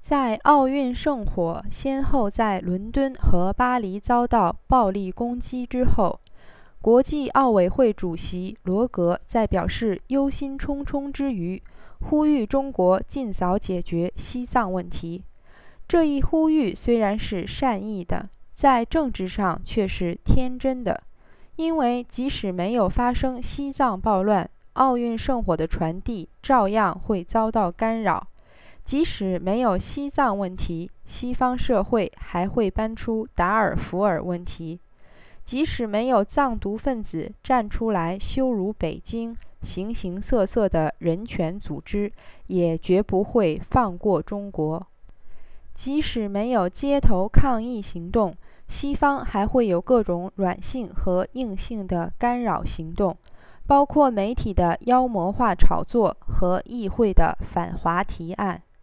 在奥运圣火先后在伦敦和巴黎遭到暴力攻击之后，国际奥委会主席罗格在表示忧心忡忡之余，呼吁中国尽早解决西藏问题。这一呼吁虽然是善意的，在政治上却是天真的，因为即使没有发生西藏暴乱，奥运圣火的传递照样会遭到干扰。即使没有西藏问题，西方社会还会搬出达尔福尔问题。即使没有藏独分子站出来羞辱北京，形形色色的人权组织也绝不会放过中国。即使没有街头抗议行动，西方还会有各种软性和硬性的干扰行动，包括媒体的妖魔化炒作和议会的反华提案。